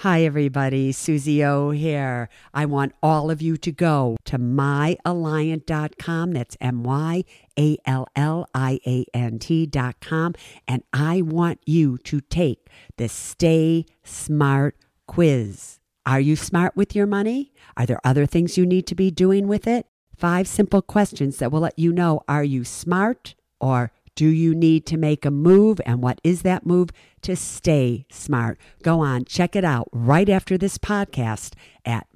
Hi, everybody. Susie O here. I want all of you to go to myalliant.com. That's MyAlliant.com. And I want you to take the Stay Smart quiz. Are you smart with your money? Are there other things you need to be doing with it? 5 simple questions that will let you know, are you smart or do you need to make a move? And what is that move to stay smart? Go on, check it out right after this podcast at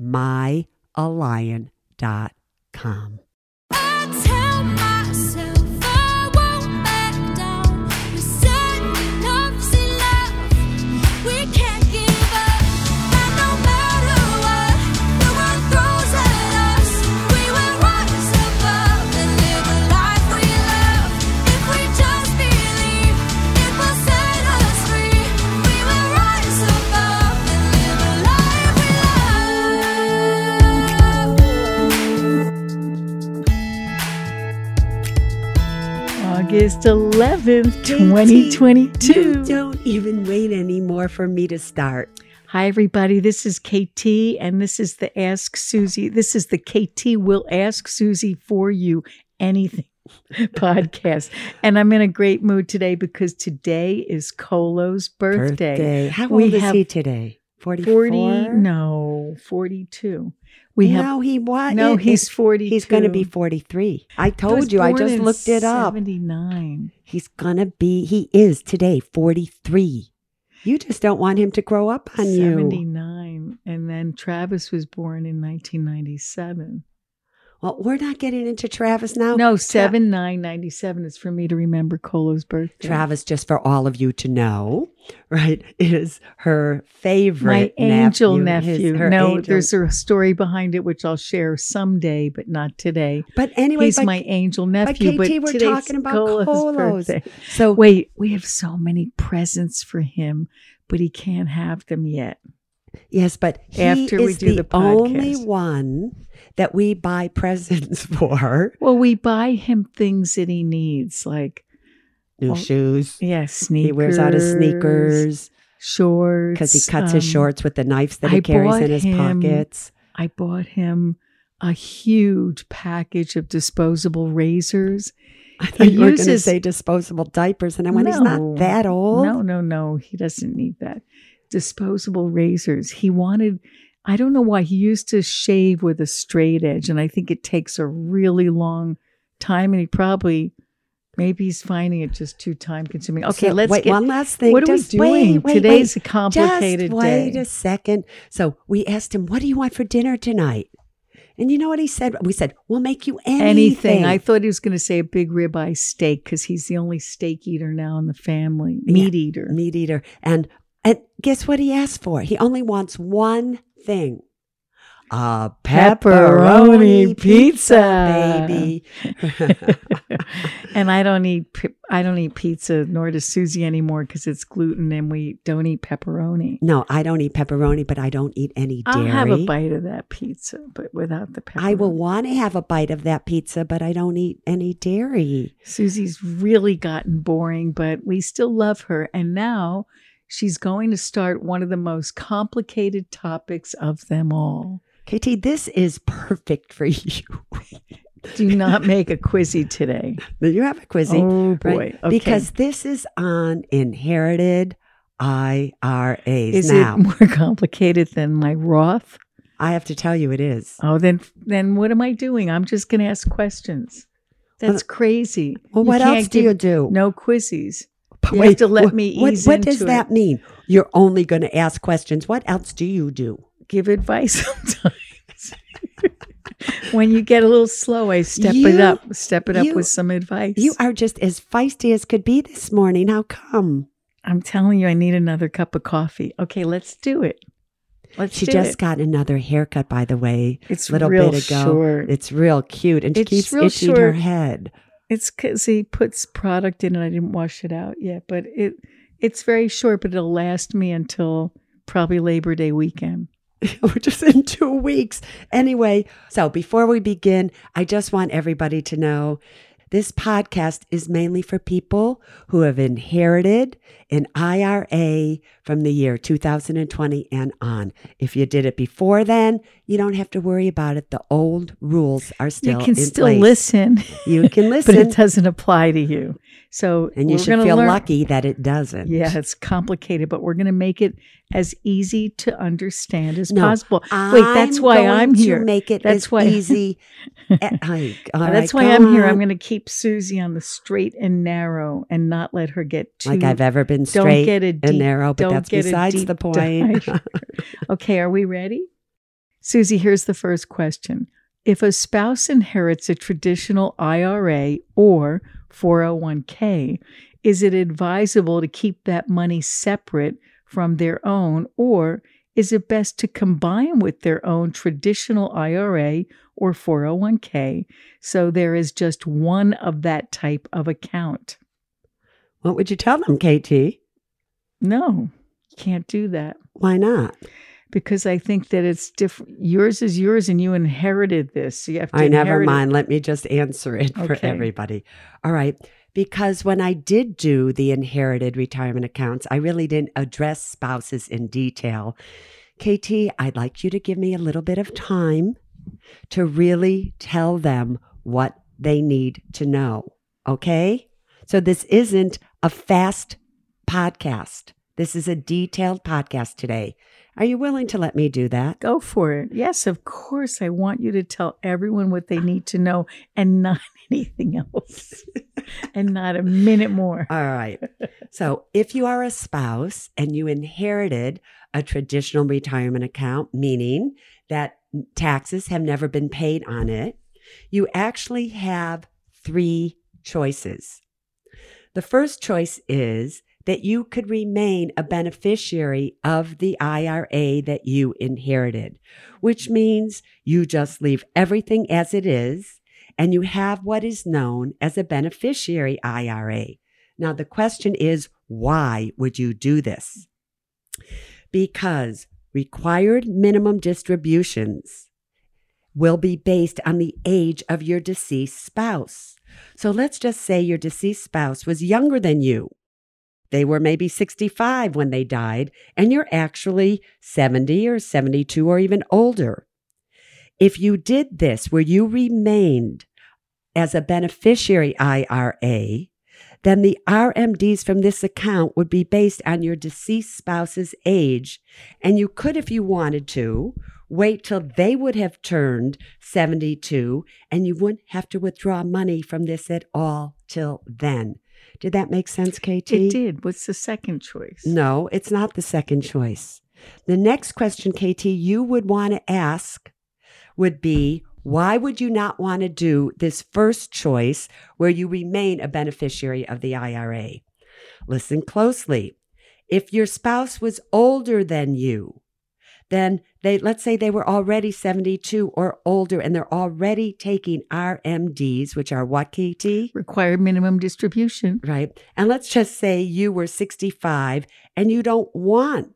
myalliant.com. I tell myself I won't back down. We said enough's enough. We can't give up. And no matter what the world throws at us, we will rise above and live a life we love. If we just believe, it will set us free. We will rise above and live a life we love. August 11th, 2022. You don't even wait anymore for me to start. Hi, everybody. This is KT, and this is the Ask Susie. This is the KT Will Ask Susie for You Anything podcast. And I'm in a great mood today because today is Colo's birthday. How old is he today? 44? No, 42. He's 42. He's going to be 43. I told you, I just looked it up. 79. He is today 43. You just don't want him to grow up on you. 79. And then Travis was born in 1997. Well, we're not getting into Travis now. No, 7/9/97 is for me to remember Colo's birthday. Travis, just for all of you to know, right, is her favorite My angel nephew. Angel. There's a story behind it, which I'll share someday, but not today. But anyway, he's my angel nephew. But KT, we're today's talking about Colo's. birthday. So wait, we have so many presents for him, but he can't have them yet. Yes, but he After we is do the podcast. only one that we buy presents for. Well, we buy him things that he needs, like New shoes. yeah, sneakers. He wears out his sneakers. Shorts. Because he cuts his shorts with the knives that he carries in his pockets. I bought him a huge package of disposable razors. I thought you were going to say disposable diapers. And I went, he's not that old. No. He doesn't need that. Disposable razors. He wanted, I don't know why, he used to shave with a straight edge. And I think it takes a really long time. And maybe he's finding it just too time consuming. Okay, So, let's wait, get, one last thing. What are we doing? Today's a complicated just day. wait a second. So we asked him, what do you want for dinner tonight? And you know what he said? We said, we'll make you anything. I thought he was going to say a big ribeye steak because he's the only steak eater now in the family. Meat eater. And guess what he asked for? He only wants one thing. A pepperoni pizza, baby. And I don't eat pizza, nor does Susie anymore because it's gluten and we don't eat pepperoni. No, I don't eat pepperoni, but I don't eat any dairy. I'll have a bite of that pizza, but without the pepperoni. I will want to have a bite of that pizza, but I don't eat any dairy. Susie's really gotten boring, but we still love her. And now she's going to start one of the most complicated topics of them all. KT, this is perfect for you. Do not make a quizzy today. You have a quizzy. Oh, boy. Right? Okay. Because this is on inherited IRAs. Is now, it more complicated than my Roth? I have to tell you it is. Oh, then what am I doing? I'm just going to ask questions. That's crazy. Well, what else do you do? No quizzies. You have to let me ease what into does it. that mean? You're only going to ask questions. What else do you do? Give advice sometimes. When you get a little slow, I step it up with some advice. You are just as feisty as could be this morning. How come? I'm telling you, I need another cup of coffee. Okay, let's do it. She just got another haircut, by the way. It's a little real bit ago. short. It's real cute, and she keeps real itching her head. It's because he puts product in and I didn't wash it out yet. But it's very short, but it'll last me until probably Labor Day weekend. We're just in 2 weeks. Anyway, so before we begin, I just want everybody to know This podcast is mainly for people who have inherited an IRA from the year 2020 and on. If you did it before then, you don't have to worry about it. The old rules are still You can in still place. listen, You can but listen, it doesn't apply to you. So and you we're should gonna feel learn- lucky that it doesn't. Yeah, it's complicated, but we're going to make it as easy to understand as No, possible. Wait, that's why going I'm to here. make it That's as why- easy. All That's right, why go I'm here. on. I'm going to keep Susie on the straight and narrow and not let her get too. Like I've ever been don't straight get a and deep- narrow, but don't that's get a besides deep the point. dive. Okay, are we ready? Susie, here's the first question. If a spouse inherits a traditional IRA or 401k, is it advisable to keep that money separate from their own, or is it best to combine with their own traditional IRA or 401k so there is just one of that type of account? What would you tell them, KT? No, you can't do that. Why not? Because I think that it's different. Yours is yours and you inherited this. So you have to I never inherit it. mind. Let me just answer it for Okay. everybody. All right. Because when I did do the inherited retirement accounts, I really didn't address spouses in detail. KT, I'd like you to give me a little bit of time to really tell them what they need to know. Okay? So this isn't a fast podcast. This is a detailed podcast today. Are you willing to let me do that? Go for it. Yes, of course. I want you to tell everyone what they need to know and not anything else. And not a minute more. All right. So if you are a spouse and you inherited a traditional retirement account, meaning that taxes have never been paid on it, you actually have 3 choices. The first choice is that you could remain a beneficiary of the IRA that you inherited, which means you just leave everything as it is and you have what is known as a beneficiary IRA. Now, the question is, why would you do this? Because required minimum distributions will be based on the age of your deceased spouse. So let's just say your deceased spouse was younger than you. They were maybe 65 when they died, and you're actually 70 or 72 or even older. If you did this where you remained as a beneficiary IRA, then the RMDs from this account would be based on your deceased spouse's age, and you could, if you wanted to, wait till they would have turned 72, and you wouldn't have to withdraw money from this at all till then. Did that make sense, KT? It did. What's the second choice? No, it's not the second choice. The next question, KT, you would want to ask would be, why would you not want to do this first choice where you remain a beneficiary of the IRA? Listen closely. If your spouse was older than you, then let's say they were already 72 or older and they're already taking RMDs, which are what, KT? Required minimum distribution. Right. And let's just say you were 65 and you don't want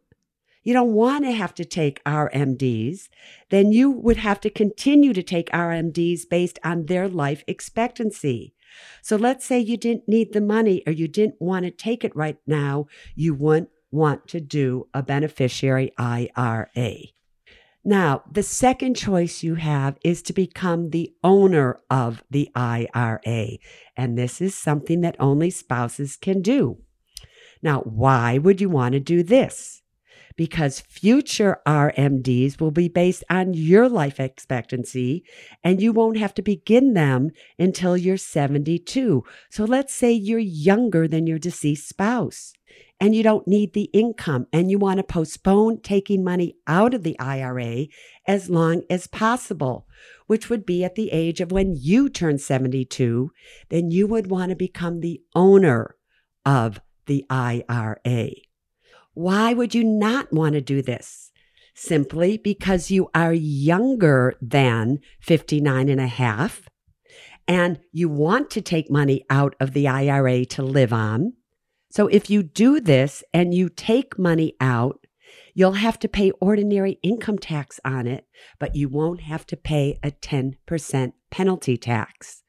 to have to take RMDs, then you would have to continue to take RMDs based on their life expectancy. So let's say you didn't need the money or you didn't want to take it right now, you wouldn't want to do a beneficiary IRA. Now, the second choice you have is to become the owner of the IRA. And this is something that only spouses can do. Now, why would you want to do this? Because future RMDs will be based on your life expectancy and you won't have to begin them until you're 72. So let's say you're younger than your deceased spouse and you don't need the income and you want to postpone taking money out of the IRA as long as possible, which would be at the age of when you turn 72, then you would want to become the owner of the IRA. Why would you not want to do this? Simply because you are younger than 59 and a half and you want to take money out of the IRA to live on. So if you do this and you take money out, you'll have to pay ordinary income tax on it, but you won't have to pay a 10% penalty tax.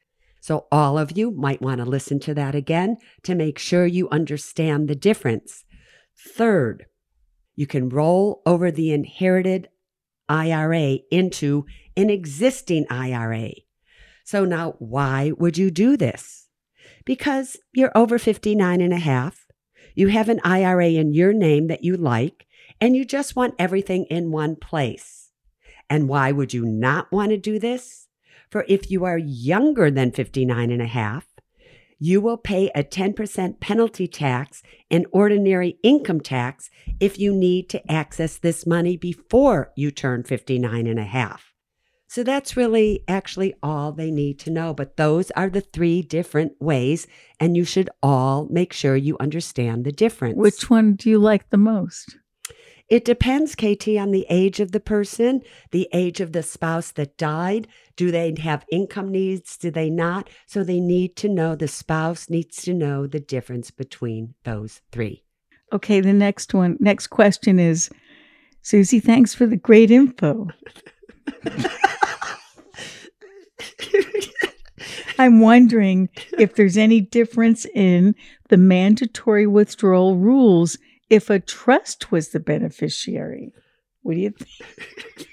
So all of you might want to listen to that again to make sure you understand the difference. Third, you can roll over the inherited IRA into an existing IRA. So now why would you do this? Because you're over 59 and a half. You have an IRA in your name that you like, and you just want everything in one place. And why would you not want to do this? For if you are younger than 59 and a half, you will pay a 10% penalty tax and ordinary income tax if you need to access this money before you turn 59 and a half. So that's really actually all they need to know. But those are the 3 different ways, and you should all make sure you understand the difference. Which one do you like the most? It depends, KT, on the age of the person, the age of the spouse that died. Do they have income needs? Do they not? So they need to know, the spouse needs to know the difference between those 3. Okay, the next question is, Susie, thanks for the great info. I'm wondering if there's any difference in the mandatory withdrawal rules if a trust was the beneficiary. What do you think?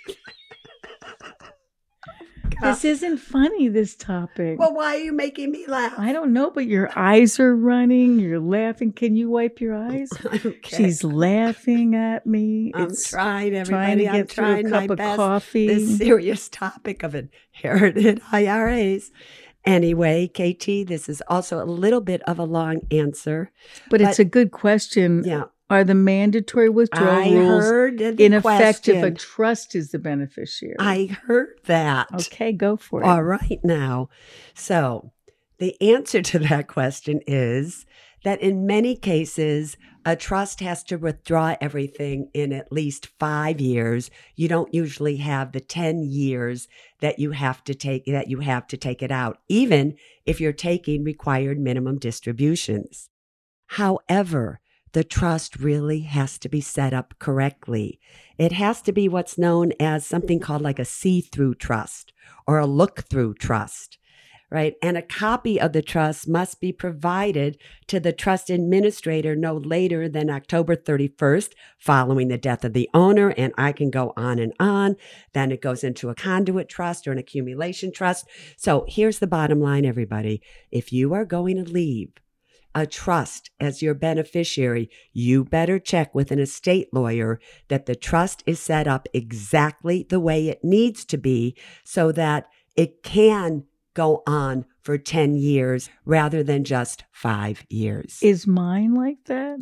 This isn't funny, this topic. Well, why are you making me laugh? I don't know, but your eyes are running. You're laughing. Can you wipe your eyes? Okay. She's laughing at me. I'm trying, everybody. Trying to I'm get through a trying my cup of best. coffee. This serious topic of inherited IRAs. Anyway, KT, this is also a little bit of a long answer. But it's a good question. Yeah. Are the mandatory withdrawal rules heard the in effect if a question. trust is the beneficiary? I heard that. Okay, go for it. All right now. So the answer to that question is that in many cases, a trust has to withdraw everything in at least 5 years. You don't usually have the 10 years that you have to take it out, even if you're taking required minimum distributions. However, the trust really has to be set up correctly. It has to be what's known as something called like a see-through trust or a look-through trust, right? And a copy of the trust must be provided to the trust administrator no later than October 31st following the death of the owner. And I can go on and on. Then it goes into a conduit trust or an accumulation trust. So here's the bottom line, everybody. If you are going to leave a trust as your beneficiary, you better check with an estate lawyer that the trust is set up exactly the way it needs to be so that it can go on for 10 years rather than just 5 years. Is mine like that?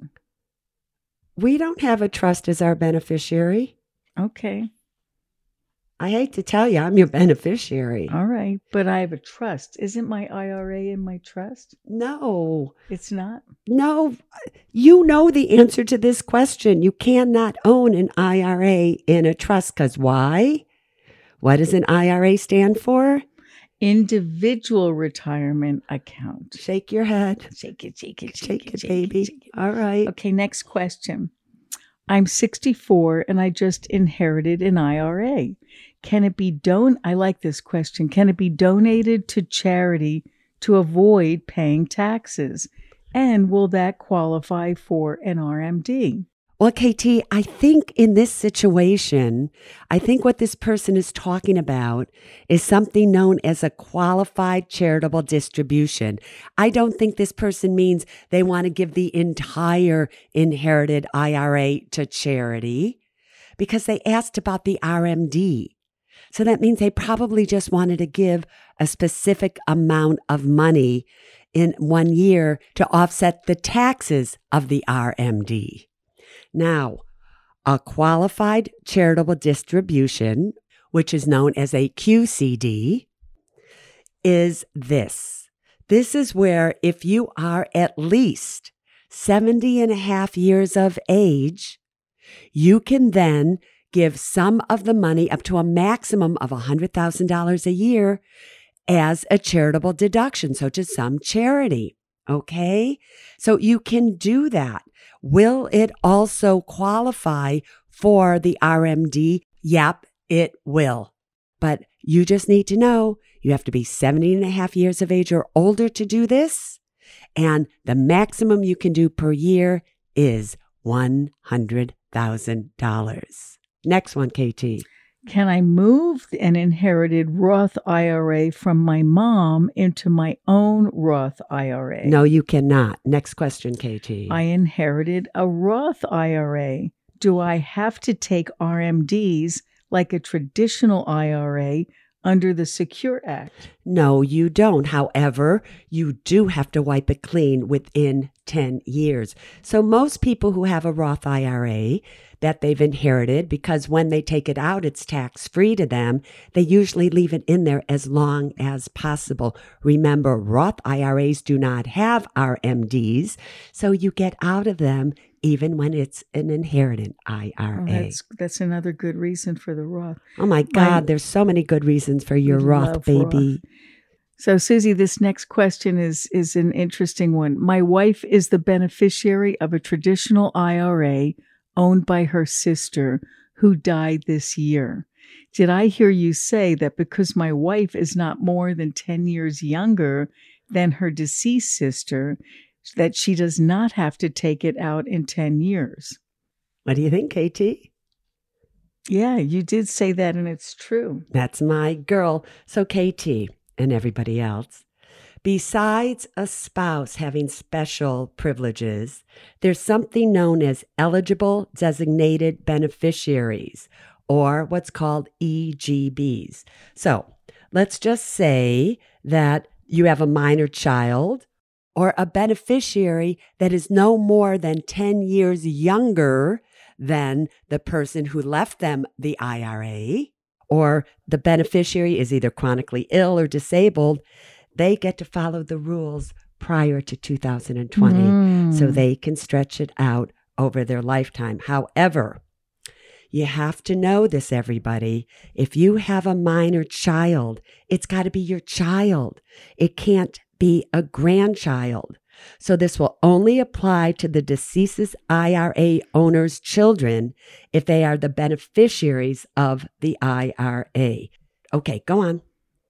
We don't have a trust as our beneficiary. Okay. I hate to tell you, I'm your beneficiary. All right. But I have a trust. Isn't my IRA in my trust? No. It's not? No, you know the answer to this question. You cannot own an IRA in a trust because why? What does an IRA stand for? Individual retirement account. Shake your head. Shake it, shake it, Shake it, baby. shake it. All right. Okay, next question. I'm 64 and I just inherited an IRA. Can it be I like this question. Can it be donated to charity to avoid paying taxes? And will that qualify for an RMD? Well, KT, I think in this situation, I think what this person is talking about is something known as a qualified charitable distribution. I don't think this person means they want to give the entire inherited IRA to charity because they asked about the RMD. So that means they probably just wanted to give a specific amount of money in 1 year to offset the taxes of the RMD. Now, a qualified charitable distribution, which is known as a QCD, is this. This is where if you are at least 70 and a half years of age, you can then give some of the money up to a maximum of $100,000 a year as a charitable deduction, so to some charity. Okay? So you can do that. Will it also qualify for the RMD? Yep, it will. But you just need to know You have to be 70 and a half years of age or older to do this. And the maximum you can do per year is $100,000. Next one, KT. Can I move an inherited Roth IRA from my mom into my own Roth IRA? No, you cannot. Next question, KT. I inherited a Roth IRA. Do I have to take RMDs like a traditional IRA under the Secure Act? No, you don't. However, you do have to wipe it clean within 10 years. So most people who have a Roth IRA that they've inherited, because when they take it out, it's tax-free to them, they usually leave it in there as long as possible. Remember, Roth IRAs do not have RMDs, so you get out of them even when it's an inherited IRA. Oh, that's another good reason for the Roth. Oh my God, there's so many good reasons for your We Roth, love baby. Roth. So, Susie, this next question is an interesting one. My wife is the beneficiary of a traditional IRA owned by her sister who died this year. Did I hear you say that because my wife is not more than 10 years younger than her deceased sister, that she does not have to take it out in 10 years? What do you think, KT? Yeah, you did say that, and it's true. That's my girl. So, KT and everybody else, besides a spouse having special privileges, there's something known as eligible designated beneficiaries, or what's called EGBs. So let's just say that you have a minor child or a beneficiary that is no more than 10 years younger than the person who left them the IRA, or the beneficiary is either chronically ill or disabled. They get to follow the rules prior to 2020, so they can stretch it out over their lifetime. However, you have to know this, everybody. If you have a minor child, it's got to be your child. It can't be a grandchild. So this will only apply to the deceased's IRA owner's children if they are the beneficiaries of the IRA. Okay, go on.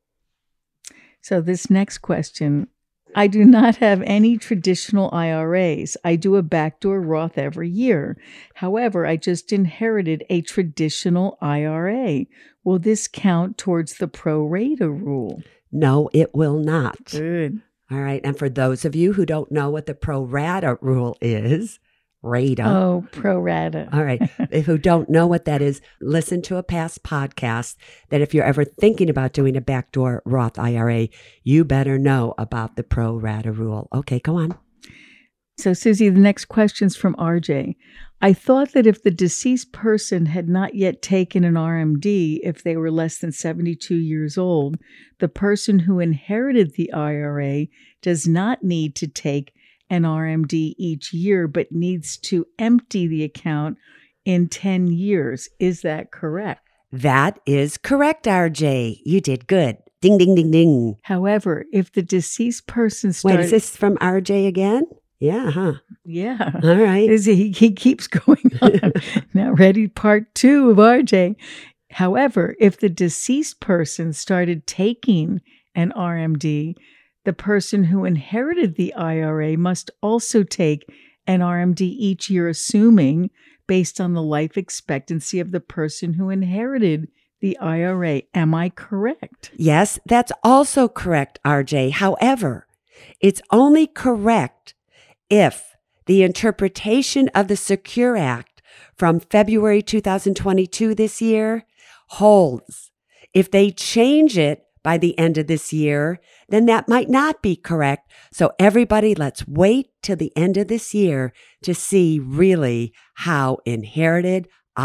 So this next question, I do not have any traditional IRAs. I do a backdoor Roth every year. However, I just inherited a traditional IRA. Will this count towards the pro rata rule? No, it will not. Good. All right. And for those of you who don't know what the pro rata rule is, rata. Oh, pro rata. All right. If you don't know what that is, listen to a past podcast that if you're ever thinking about doing a backdoor Roth IRA, you better know about the pro rata rule. Okay, go on. So, Susie, the next question's from RJ. I thought that if the deceased person had not yet taken an RMD, if they were less than 72 years old, the person who inherited the IRA does not need to take an RMD each year, but needs to empty the account in 10 years. Is that correct? That is correct, RJ. You did good. Ding, ding, ding, ding. However, if the deceased person Wait, started... is this from RJ again? Yeah, huh? Yeah. All right. He keeps going on. Now, ready, part 2 of RJ. However, if the deceased person started taking an RMD, the person who inherited the IRA must also take an RMD each year, assuming based on the life expectancy of the person who inherited the IRA. Am I correct? Yes, that's also correct, RJ. However, it's only correct if the interpretation of the Secure Act from February 2022 this year holds. If they change it by the end of this year, then that might not be correct. So everybody, let's wait till the end of this year to see really how inherited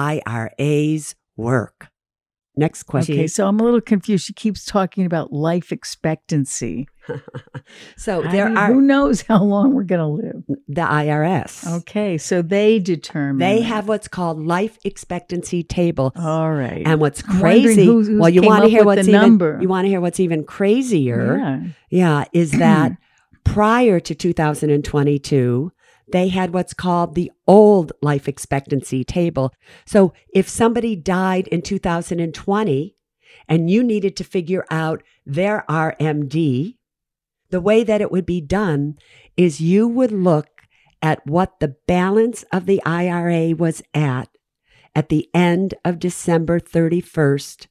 IRAs work. Next question. Okay, so I'm a little confused. She keeps talking about life expectancy. So Who knows how long we're going to live? the IRS. Okay, so they determine. They that. have what's called life expectancy tables. All right. And what's I'm wondering crazy, who well, you came want to up hear with what's the even number. you want to hear what's even crazier. Yeah. Yeah, is that prior to 2022, they had what's called the old life expectancy table. So if somebody died in 2020 and you needed to figure out their RMD, the way that it would be done is you would look at what the balance of the IRA was at the end of December 31st,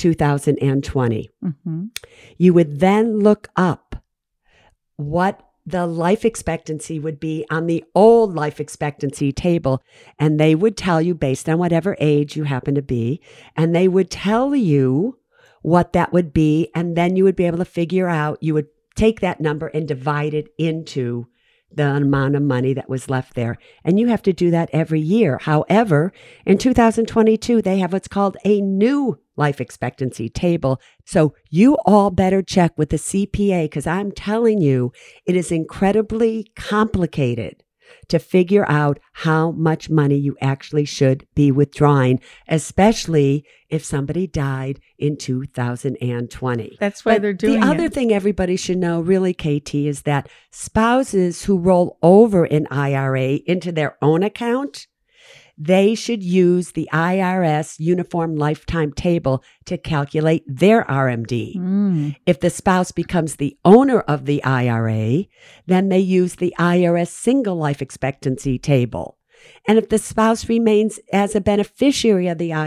2020. Mm-hmm. You would then look up what the life expectancy would be on the old life expectancy table. And they would tell you based on whatever age you happen to be. And they would tell you what that would be. And then you would be able to figure out, you would take that number and divide it into the amount of money that was left there. And you have to do that every year. However, in 2022, they have what's called a new life expectancy table. So you all better check with the CPA because I'm telling you, it is incredibly complicated to figure out how much money you actually should be withdrawing, especially if somebody died in 2020. That's why they're doing the other it. thing everybody should know, really, KT, is that spouses who roll over an IRA into their own account, they should use the IRS Uniform Lifetime Table to calculate their RMD. Mm. If the spouse becomes the owner of the IRA, then they use the IRS Single Life Expectancy Table. And if the spouse remains as a beneficiary of the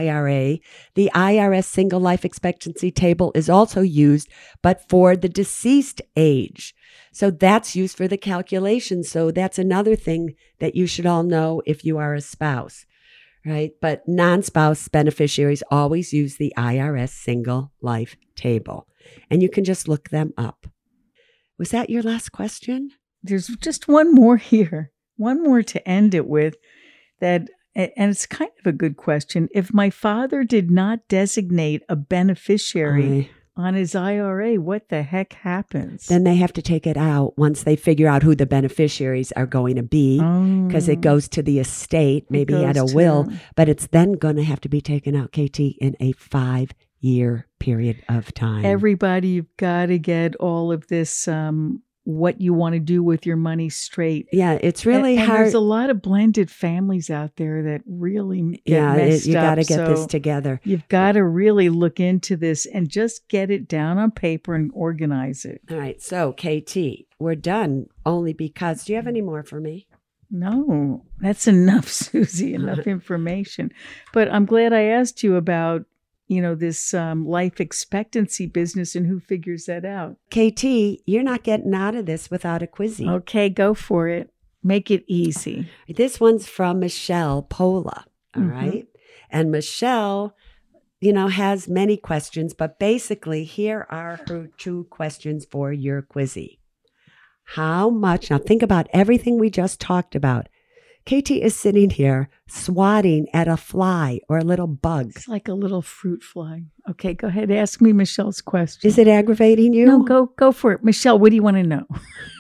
IRS Single Life Expectancy Table is also used, but for the deceased age. So that's used for the calculation. So that's another thing that you should all know if you are a spouse, right? But non-spouse beneficiaries always use the IRS Single Life Table. And you can just look them up. Was that your last question? There's just one more here, one more to end it with that, and it's kind of a good question. If my father did not designate a beneficiary on his IRA, what the heck happens? Then they have to take it out once they figure out who the beneficiaries are going to be, because it goes to the estate, maybe at a goes will, to- but it's then going to have to be taken out, KT, in a 5-year period of time. Everybody, you've got to get all of this, what you want to do with your money straight. Yeah, it's really and hard. there's a lot of blended families out there that really get messed you got to up. get this So together. you've got to really look into this and just get it down on paper and organize it. All right, so KT, we're done only because, do you have any more for me? No, that's enough, Susie, enough information. But I'm glad I asked you about, this life expectancy business and who figures that out. KT, you're not getting out of this without a quizzy. Okay, go for it. Make it easy. This one's from Michelle Pola, all Mhm. right? And Michelle, has many questions, but basically here are her 2 questions for your quizzy. How much, now think about everything we just talked about. KT is sitting here swatting at a fly or a little bug. It's like a little fruit fly. Okay, go ahead. Ask me Michelle's question. Is it aggravating you? No, go for it. Michelle, what do you want to know?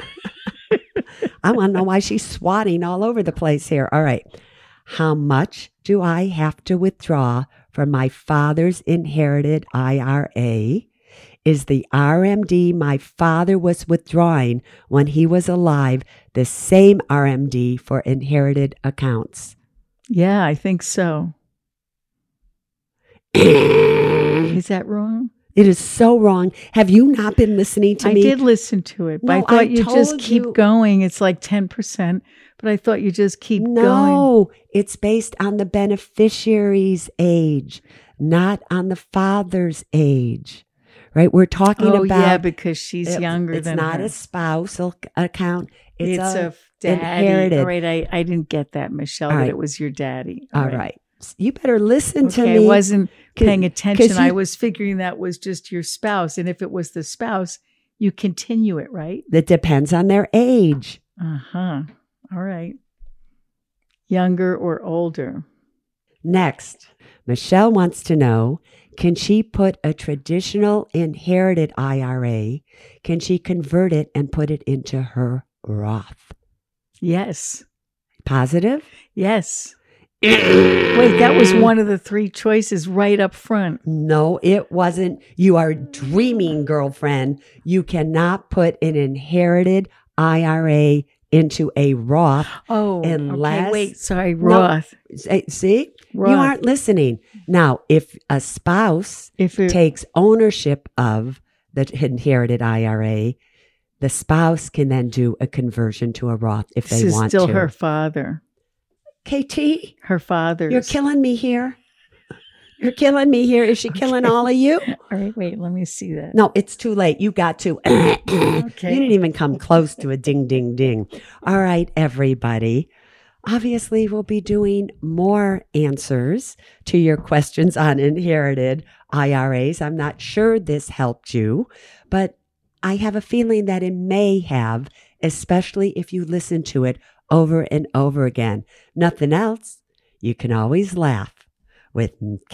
I want to know why she's swatting all over the place here. All right. How much do I have to withdraw from my father's inherited IRA? Is the RMD my father was withdrawing when he was alive the same RMD for inherited accounts? Yeah, I think so. Is that wrong? It is so wrong. Have you not been listening to I me? did listen to it, but No, I thought I you just told keep you- going. It's like 10%, but I thought you just keep going. No, it's based on the beneficiary's age, not on the father's age. Right? We're talking Oh, about yeah, because she's younger it's than not her. a spousal account. It's a daddy. inherited. All right, I didn't get that, Michelle, All that right. it was your daddy. All right. You better listen to Okay, me. I wasn't paying 'cause attention. I you- was figuring that was just your spouse. And if it was the spouse, you continue it, right? That depends on their age. Uh-huh. All right. Younger or older? Next, Michelle wants to know, can she put a traditional inherited IRA, can she convert it and put it into her Roth? Yes. Positive? Yes. Wait, that was one of the 3 choices right up front. No, it wasn't. You are dreaming, girlfriend. You cannot put an inherited IRA into a Roth Oh, unless okay. Wait, sorry, No. Roth. See, Roth. you aren't listening. Now, if a spouse If it, takes ownership of the inherited IRA, the spouse can then do a conversion to a Roth if this they is want still to. her father. KT, Her father's. you're killing me here. You're killing me here. Is she killing all of you? All right, wait, let me see that. No, it's too late. You got to. You didn't even come close to a ding, ding, ding. All right, everybody. Obviously, we'll be doing more answers to your questions on inherited IRAs. I'm not sure this helped you, but I have a feeling that it may have, especially if you listen to it over and over again. Nothing else, you can always laugh with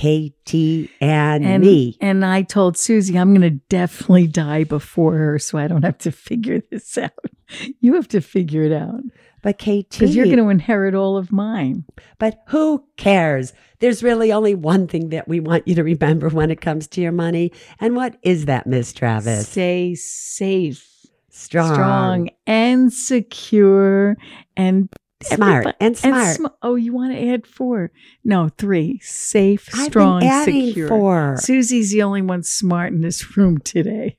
KT and me. And I told Susie, I'm going to definitely die before her, so I don't have to figure this out. You have to figure it out. But KT, Because you're going to inherit all of mine. but who cares? There's really only one thing that we want you to remember when it comes to your money. And what is that, Miss Travis? Stay safe, Strong. and secure, and Smart. everybody- And smart. Oh, you want to add 4? No, 3. Safe, I've strong, been adding secure. 4. Susie's the only one smart in this room today,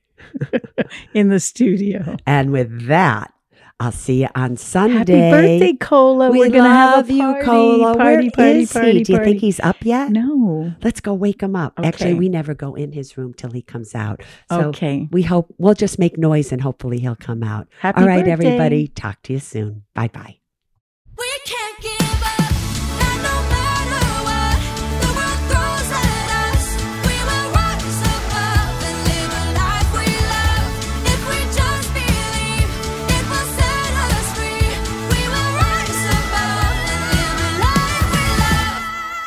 in the studio. And with that, I'll see you on Sunday. Happy birthday, Cola. We We're going to have love a you, party. Cola. Party, Where party, is party, he? Do you party. think he's up yet? No. Let's go wake him up. Okay. Actually, we never go in his room till he comes out. So Okay. we hope we'll just make noise and hopefully he'll come out. Happy All right, birthday. everybody. Talk to you soon. Bye-bye. We can't give up, and no matter what the world throws at us, we will rise above and live a life we love. If we just believe, it will set us free. We will rise above and live a life we love.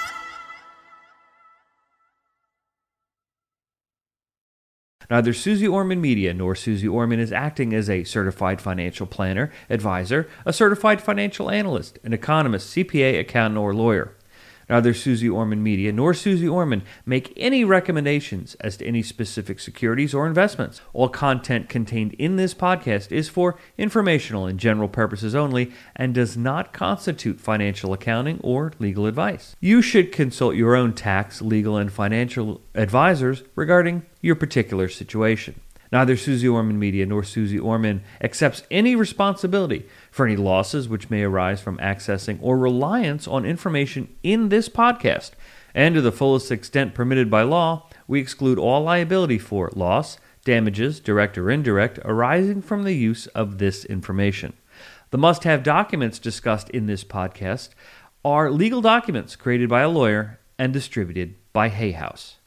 Neither Susie Orman Media nor Susie Orman is acting as a certified financial planner, advisor, a certified financial analyst, an economist, CPA, accountant, or lawyer. Neither Susie Orman Media nor Susie Orman make any recommendations as to any specific securities or investments. All content contained in this podcast is for informational and general purposes only and does not constitute financial accounting or legal advice. You should consult your own tax, legal, and financial advisors regarding your particular situation. Neither Susie Orman Media nor Susie Orman accepts any responsibility for any losses which may arise from accessing or reliance on information in this podcast. And to the fullest extent permitted by law, we exclude all liability for loss, damages, direct or indirect, arising from the use of this information. The must-have documents discussed in this podcast are legal documents created by a lawyer and distributed by Hay House.